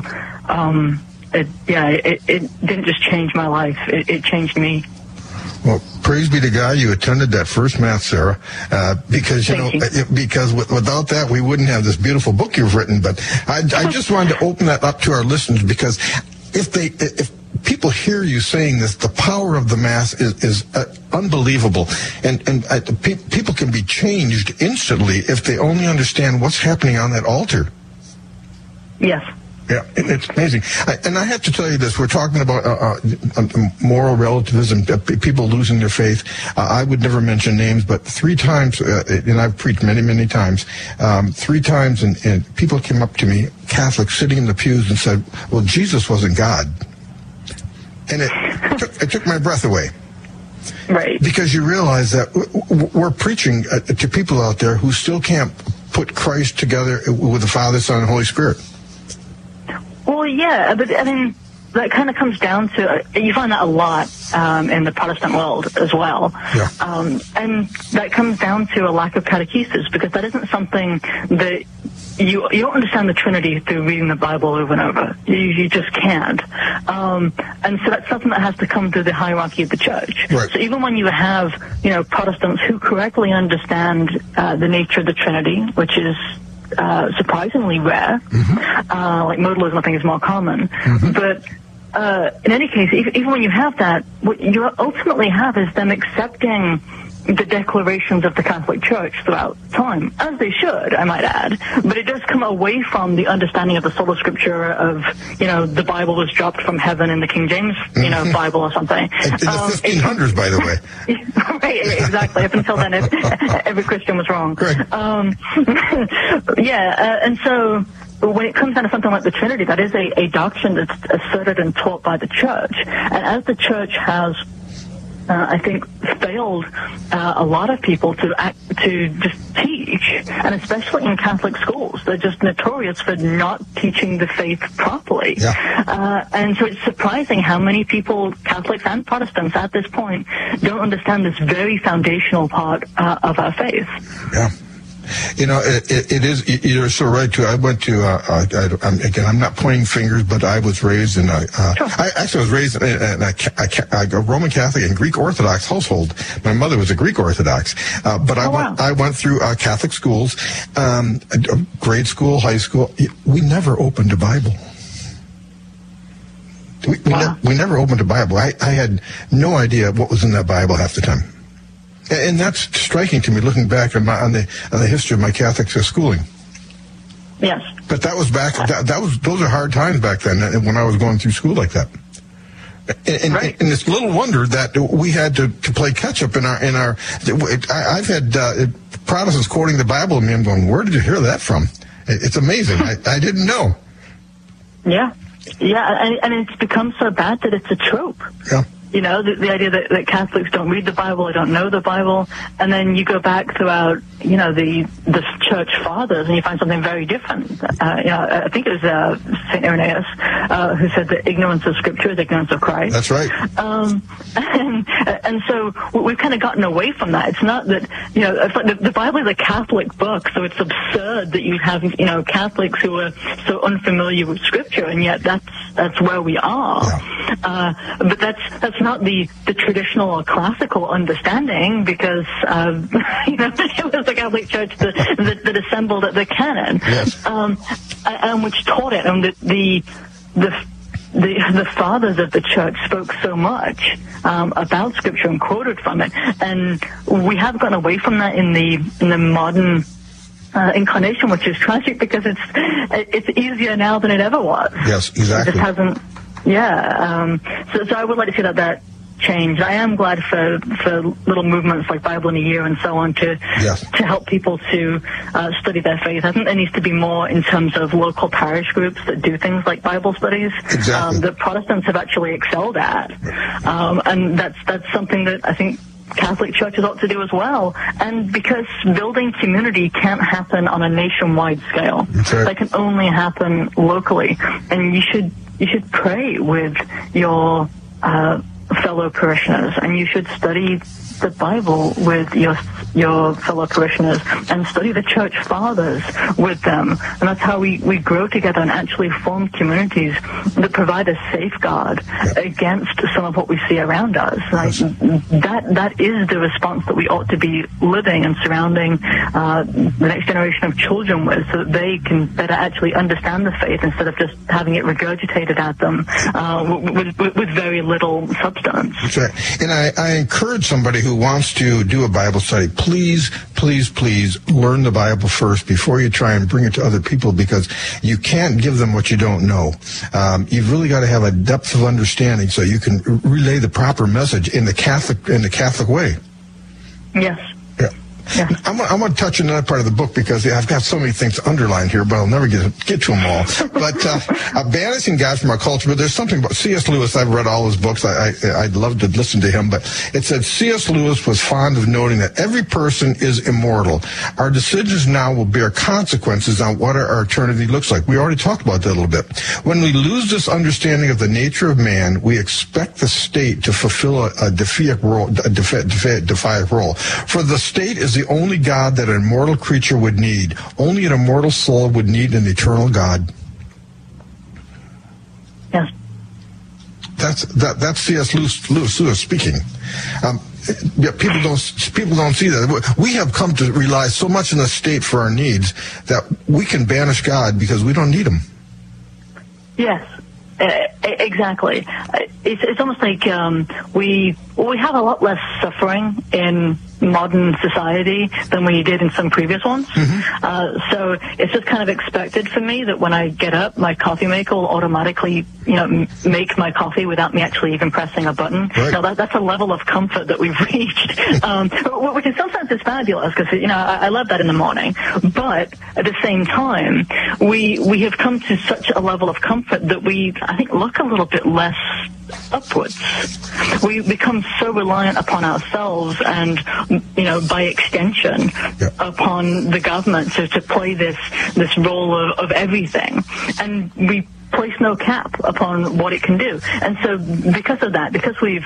it didn't just change my life. It changed me. Well, praise be to God you attended that first Mass, Sarah, because, because without that we wouldn't have this beautiful book you've written. But I just wanted to open that up to our listeners, because if people hear you saying this, the power of the Mass is unbelievable. And people can be changed instantly if they only understand what's happening on that altar. Yes. Yeah, it's amazing. And I have to tell you this. We're talking about moral relativism, people losing their faith. I would never mention names, but 3 times, and I've preached many, many times, 3 times, and people came up to me, Catholics, sitting in the pews, and said, well, Jesus wasn't God. And it took my breath away. Right. Because you realize that we're preaching to people out there who still can't put Christ together with the Father, Son, and Holy Spirit. Well, yeah, but I mean, that kind of comes down to, you find that a lot in the Protestant world as well. Yeah. And that comes down to a lack of catechesis, because that isn't something that you don't understand the Trinity through reading the Bible over and over. You just can't. And so that's something that has to come through the hierarchy of the church. Right. So even when you have, Protestants who correctly understand the nature of the Trinity, which is surprisingly rare, like modalism I think is more common, but in any case, even when you have that, what you ultimately have is them accepting the declarations of the Catholic Church throughout time, as they should, I might add. But it does come away from the understanding of the sola scriptura of, the Bible was dropped from heaven in the King James, Bible or something. In the 1500s, by the way. Right, exactly. Up until then, every Christian was wrong. Right. And so when it comes down to something like the Trinity, that is a doctrine that's asserted and taught by the Church. And as the Church has I think failed a lot of people to just teach, and especially in Catholic schools, they're just notorious for not teaching the faith properly. Yeah. And so it's surprising how many people, Catholics and Protestants at this point, don't understand this very foundational part of our faith. Yeah. It is, you're so right too. I went to, I'm not pointing fingers, but I was raised in I was raised in a Roman Catholic and Greek Orthodox household. My mother was a Greek Orthodox, but I went through Catholic schools, grade school, high school. We never opened a Bible. We never opened a Bible. I had no idea what was in that Bible half the time. And that's striking to me, looking back on the history of my Catholic schooling. Yes. But that was back. Those are hard times back then when I was going through school like that. And it's little wonder that we had to play catch up in our. I've had Protestants quoting the Bible to me. I'm going, where did you hear that from? It's amazing. I didn't know. Yeah, and it's become so bad that it's a trope. Yeah. The idea that Catholics don't read the Bible or don't know the Bible, and then you go back throughout, the church fathers, and you find something very different. I think it was St. Irenaeus who said that ignorance of Scripture is ignorance of Christ. That's right. And so we've kind of gotten away from that. It's not that, it's like the Bible is a Catholic book, so it's absurd that you have, Catholics who are so unfamiliar with Scripture, and yet that's where we are. Yeah. But that's not the traditional or classical understanding, because it was the Catholic Church that assembled the canon, yes. And which taught it, and the fathers of the church spoke so much about Scripture and quoted from it, and we have gotten away from that in the modern incarnation, which is tragic because it's easier now than it ever was. Yes, exactly. It just hasn't. Yeah. So I would like to see that change. I am glad for little movements like Bible in a Year and so on to help people to study their faith. I think there needs to be more in terms of local parish groups that do things like Bible studies. Exactly. That Protestants have actually excelled at, and that's something that I think Catholic churches ought to do as well. And because building community can't happen on a nationwide scale, that can only happen locally. And you should pray with your fellow parishioners, and you should study the Bible with your fellow parishioners, and study the church fathers with them. And that's how we grow together and actually form communities that provide a safeguard against some of what we see around us. Like, that is the response that we ought to be living and surrounding the next generation of children with, so that they can better actually understand the faith instead of just having it regurgitated at them with very little substance. That's right. And I encourage somebody who wants to do a Bible study, please learn the Bible first before you try and bring it to other people, because you can't give them what you don't know. You've really got to have a depth of understanding so you can relay the proper message in the Catholic way. Yes. Yeah. Yeah. I want to touch on another part of the book, because I've got so many things underlined here, but I'll never get to them all. But banishing God from our culture. But there's something about C.S. Lewis. I've read all his books. I'd love to listen to him. But it said C.S. Lewis was fond of noting that every person is immortal. Our decisions now will bear consequences on what our eternity looks like. We already talked about that a little bit. When we lose this understanding of the nature of man, we expect the state to fulfill a defiant role. For the state is the only God that an immortal creature would need. Only an immortal soul would need an eternal God. Yes. That's C.S. Lewis speaking. Yeah, people don't see that. We have come to rely so much on the state for our needs that we can banish God because we don't need him. Yes, exactly. It's almost like we have a lot less suffering in modern society than we did in some previous ones. So it's just kind of expected for me that when I get up, my coffee maker will automatically, make my coffee without me actually even pressing a button. Right. Now that's a level of comfort that we've reached, which in some sense is fabulous because I love that in the morning. But at the same time, we have come to such a level of comfort that we, I think, look a little bit less upwards. We become so reliant upon ourselves and, by extension, upon the government to play this role of everything. And we place no cap upon what it can do. And so because of that, because we've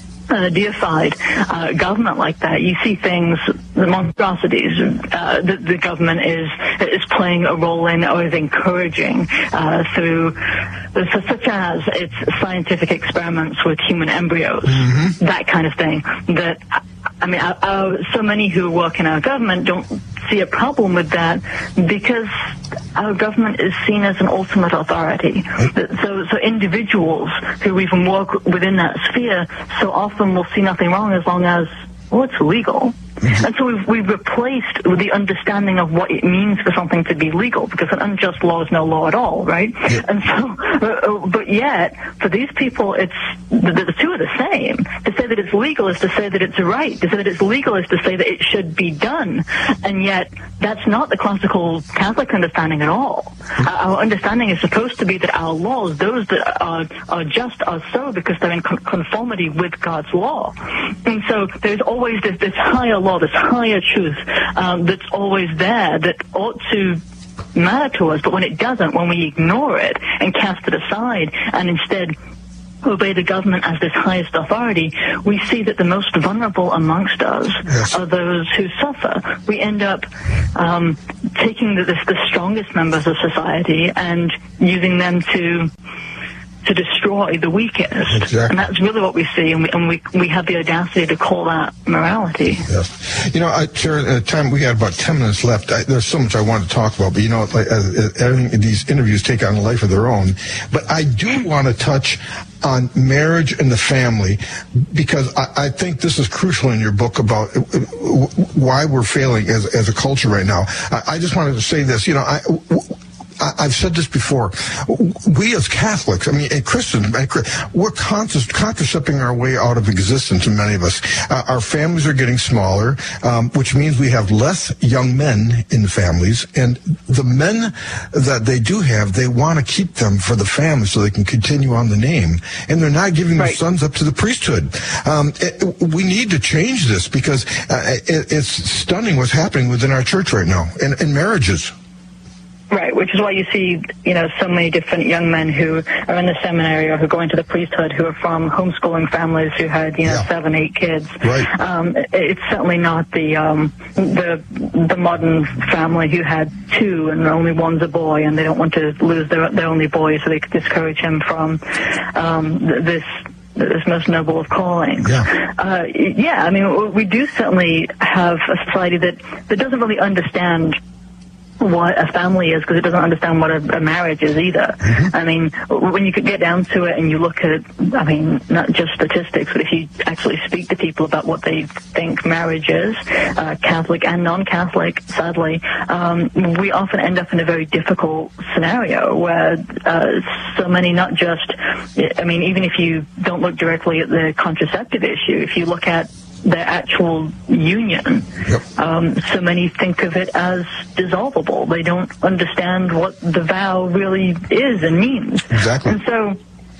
deified government like that, you see things, the monstrosities that the government is playing a role in or is encouraging through, such as its scientific experiments with human embryos, that kind of thing. That, I mean, so many who work in our government don't see a problem with that because our government is seen as an ultimate authority. So individuals who even work within that sphere so often will see nothing wrong as long as, it's legal. And so we've replaced the understanding of what it means for something to be legal, because an unjust law is no law at all, right? Yeah. And so, but yet, for these people, the two are the same. To say that it's legal is to say that it's right. To say that it's legal is to say that it should be done. And yet, that's not the classical Catholic understanding at all. Our understanding is supposed to be that our laws, those that are just, are so because they're in conformity with God's law. And so there's always this higher law, this higher truth that's always there that ought to matter to us, but when it doesn't, when we ignore it and cast it aside and instead obey the government as this highest authority, we see that the most vulnerable amongst us are those who suffer. We end up taking the strongest members of society and using them to destroy the weakest. Exactly. And that's really what we see, and we have the audacity to call that morality. Yes. Sharon, time we had about 10 minutes left. There's so much I want to talk about, but these interviews take on a life of their own. But I do want to touch on marriage and the family, because I think this is crucial in your book about why we're failing as a culture right now. I just wanted to say this. I've said this before. We as Catholics, and Christians, we're contracepting our way out of existence, and many of us. Our families are getting smaller, which means we have less young men in families, and the men that they do have, they want to keep them for the family so they can continue on the name, and they're not giving their sons up to the priesthood. We need to change this because it's stunning what's happening within our church right now, in marriages. Right, which is why you see, so many different young men who are in the seminary or who go into the priesthood who are from homeschooling families who had, 7, 8 kids. Right. It's certainly not the modern family who had 2 and only one's a boy, and they don't want to lose their only boy, so they could discourage him from this most noble of callings. We do certainly have a society that doesn't really understand what a family is, because it doesn't understand what a marriage is either. When you could get down to it and you look at, not just statistics, but if you actually speak to people about what they think marriage is, Catholic and non-Catholic, sadly, we often end up in a very difficult scenario where so many, not just, even if you don't look directly at the contraceptive issue, if you look at their actual union. So many think of it as dissolvable. They don't understand what the vow really is and means. Exactly. And so,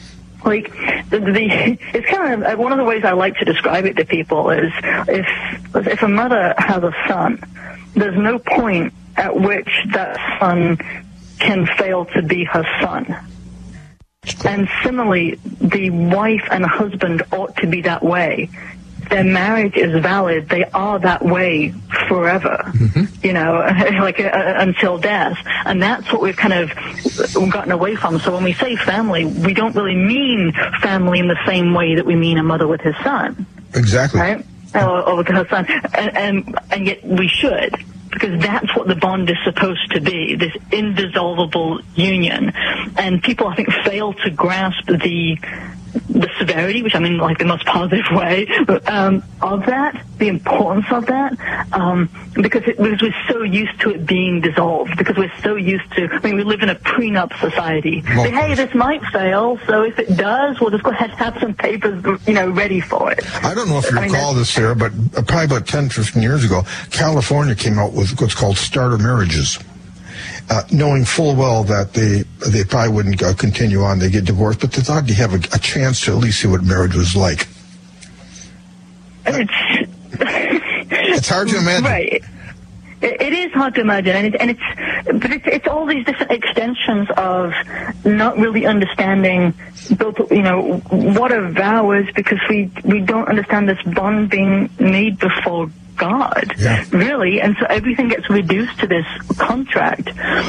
it's kind of one of the ways I like to describe it to people is if a mother has a son, there's no point at which that son can fail to be her son. And similarly, the wife and husband ought to be that way. Their marriage is valid. They are that way forever, you know, like until death. And that's what we've kind of gotten away from. So when we say family, we don't really mean family in the same way that we mean a mother with his son. Exactly. Right? Or with her son. And yet we should. Because that's what the bond is supposed to be, this indissoluble union. And people, I think, fail to grasp the severity, which I mean like the most positive way, of that, the importance of that, because we're so used to it being dissolved, because we're so used to, I mean, we live in a prenup society. Say, hey, this might fail, so if it does, we'll just go ahead and have some papers, you know, ready for it. I don't know if you recall this, Sarah, but probably about 10, 15 years ago, California came out with what's called starter marriages. Knowing full well that they probably wouldn't continue on, they get divorced, but they thought you have a chance to at least see what marriage was like. It's hard to imagine. Right. It is hard to imagine, and it's all these different extensions of not really understanding, you know, what a vow is, because we don't understand this bond being made before God, really, and so everything gets reduced to this contract,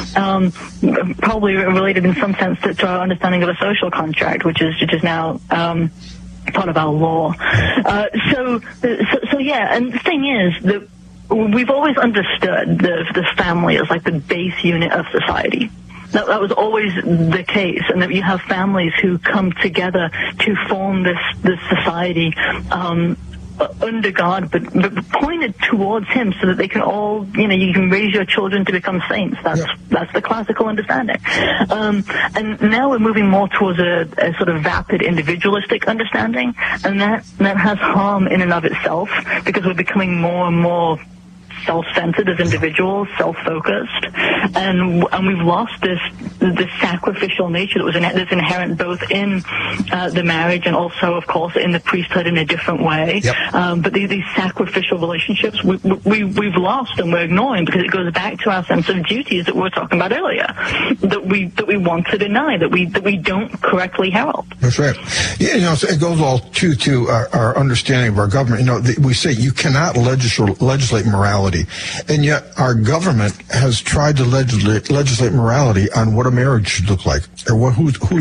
probably related in some sense to our understanding of a social contract, which is now part of our law. So yeah, and the thing is that we've always understood the family as like the base unit of society. That was always the case, and that you have families who come together to form this society under God, but pointed towards Him, so that they can all, you know, you can raise your children to become saints. That's the classical understanding. And now we're moving more towards a sort of vapid individualistic understanding, and that has harm in and of itself, because we're becoming more and more self-centered as individuals, self-focused, and we've lost this sacrificial nature that's inherent both in the marriage and also, of course, in the priesthood in a different way. But these sacrificial relationships we've lost, and we're ignoring, because it goes back to our sense of duties that we were talking about earlier, that we want to deny, that we don't correctly herald. That's right. Yeah, you know, so it goes all to our understanding of our government. You know, we say you cannot legislate morality. And yet our government has tried to legislate morality on what a marriage should look like, or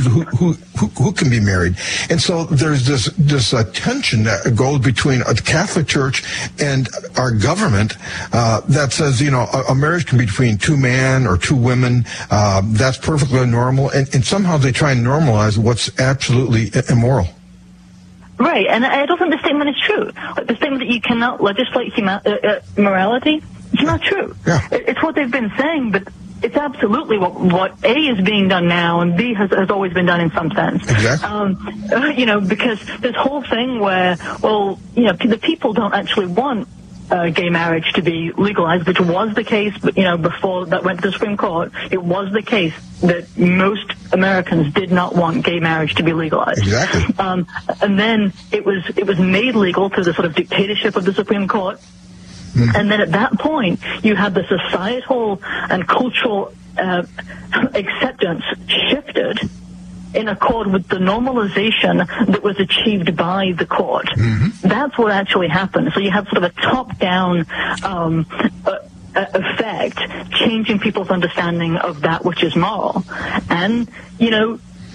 who can be married. And so there's this tension that goes between the Catholic Church and our government that says, you know, a marriage can be between two men or two women. That's perfectly normal. And somehow they try and normalize what's absolutely immoral. Right, and I don't think the statement is true. Like the statement that you cannot legislate morality, it's not true. Yeah. It's what they've been saying, but it's absolutely what A is being done now, and B has always been done in some sense. Exactly. You know, because this whole thing where, well, you know, the people don't actually want gay marriage to be legalized, which was the case, but, you know, before that went to the Supreme Court, it was the case that most Americans did not want gay marriage to be legalized. Exactly. And then it was made legal through the sort of dictatorship of the Supreme Court. And then at that point, you had the societal and cultural acceptance shifted in accord with the normalization that was achieved by the court. That's what actually happened. So you have sort of a top-down effect, changing people's understanding of that which is moral. And, you know,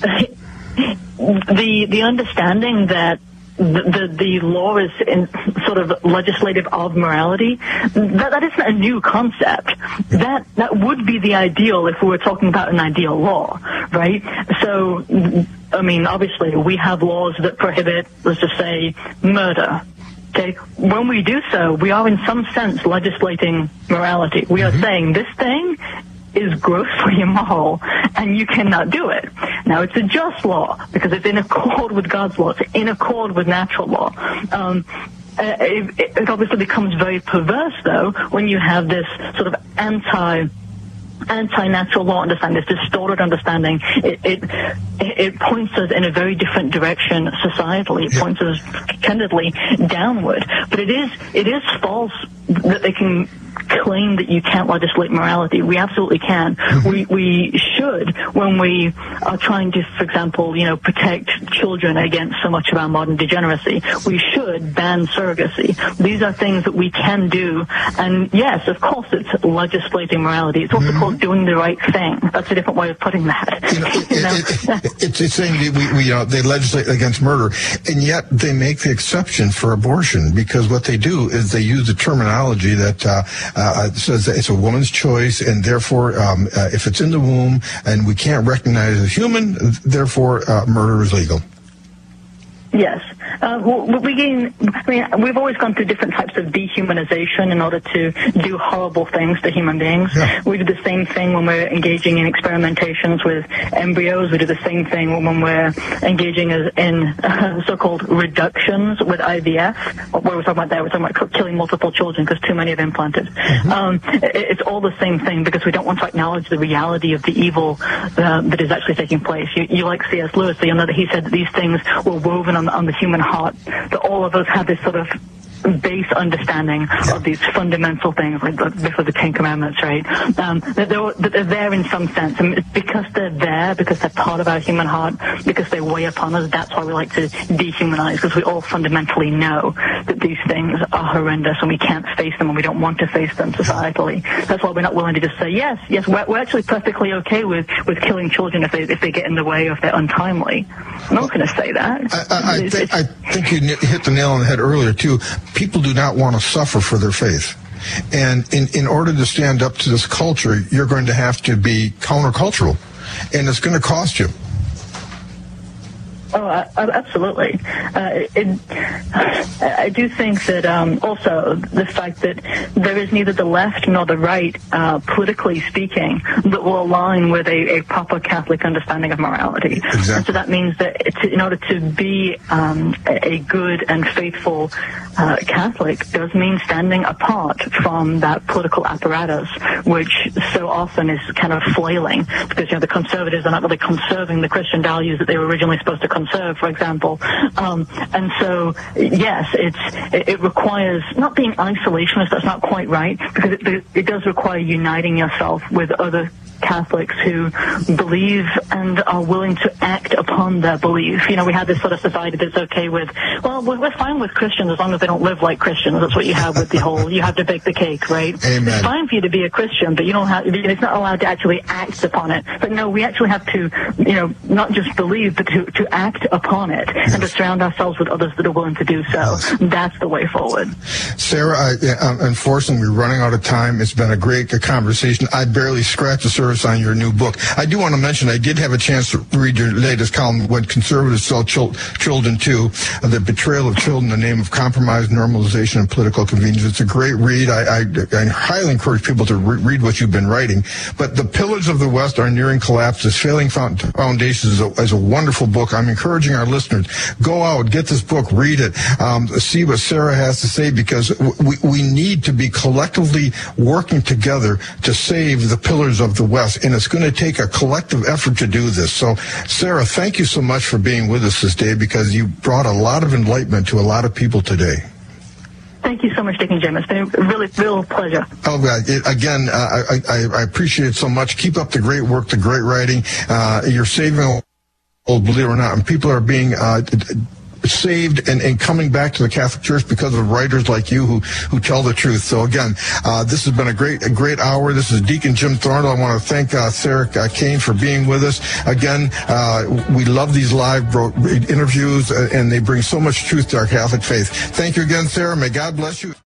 the understanding that the law is in sort of legislative of morality, that isn't a new concept. That would be the ideal if we were talking about an ideal law, right? So, I mean, obviously we have laws that prohibit, let's just say, murder. Okay, when we do so, we are in some sense legislating morality. We are saying this thing is grossly immoral, and you cannot do it. Now, it's a just law, because it's in accord with God's law. It's in accord with natural law. It obviously becomes very perverse, though, when you have this sort of anti-natural law understanding, this distorted understanding. It points us in a very different direction societally. It points us candidly downward. But it is false that they can claim that you can't legislate morality. We absolutely can. We should, when we are trying to, for example, protect children against so much of our modern degeneracy, we should ban surrogacy. These are things that we can do. And yes, of course, it's legislating morality. It's also called doing the right thing. That's a different way of putting that. It's saying they legislate against murder, and yet they make the exception for abortion, because what they do is they use the terminology that says that it's a woman's choice, and therefore, if it's in the womb and we can't recognize it as human, therefore murder is legal. Yes. We've always gone through different types of dehumanization in order to do horrible things to human beings. Yeah. We do the same thing when we're engaging in experimentations with embryos. We do the same thing when we're engaging in so-called reductions with IVF. What we're talking about there, we're talking about killing multiple children because too many have implanted. It's all the same thing, because we don't want to acknowledge the reality of the evil that is actually taking place. You like C.S. Lewis, so you'll know that he said that these things were woven on the human heart, that all of us have this sort of base understanding of these fundamental things, like before the Ten Commandments, right? That they're there in some sense, and it's because they're there, because they're part of our human heart, because they weigh upon us. That's why we like to dehumanize, because we all fundamentally know that these things are horrendous and we can't face them, and we don't want to face them societally. That's why we're not willing to just say yes. We're actually perfectly okay with killing children if they get in the way or if they're untimely. I'm not going to say that. I think you hit the nail on the head earlier too. People do not want to suffer for their faith. And in order to stand up to this culture, you're going to have to be countercultural. And it's going to cost you. Oh, absolutely. I do think that also the fact that there is neither the left nor the right, politically speaking, that will align with a proper Catholic understanding of morality. Exactly. And so that means that in order to be a good and faithful Catholic does mean standing apart from that political apparatus, which so often is kind of flailing, because the conservatives are not really conserving the Christian values that they were originally supposed to conserve, for example. And so, yes, it requires not being isolationist. That's not quite right, because it does require uniting yourself with other Catholics who believe and are willing to act upon their belief. We have this sort of society that's okay with, well, we're fine with Christians as long as they don't live like Christians. That's what you have with the whole, you have to bake the cake, right? Amen. It's fine for you to be a Christian, but you don't have, it's not allowed to actually act upon it. But no, we actually have to, not just believe, but to act upon it, and to surround ourselves with others that are willing to do so. That's the way forward. Sarah, unfortunately, we're running out of time. It's been a great conversation. I barely scratched the surface on your new book. I do want to mention I did have a chance to read your latest column, When Conservatives Sell Children To, The Betrayal of Children in the Name of Compromise, Normalization, and Political Convenience. It's a great read. I highly encourage people to read what you've been writing. But The Pillars of the West Are Nearing Collapse, This Failing Foundations is a wonderful book. I'm encouraging our listeners, go out, get this book, read it, see what Sarah has to say, because we need to be collectively working together to save the pillars of the West. And it's going to take a collective effort to do this. So, Sarah, thank you so much for being with us this day, because you brought a lot of enlightenment to a lot of people today. Thank you so much, Dick and Jim. It's been a real pleasure. Oh, again, I appreciate it so much. Keep up the great work, the great writing. You're saving, believe it or not, and people are being saved and coming back to the Catholic Church because of writers like you who tell the truth. So again, this has been a great hour. This is Deacon Jim Thorndell. I want to thank Sarah Kane for being with us. Again, we love these live interviews, and they bring so much truth to our Catholic faith. Thank you again, Sarah. May God bless you.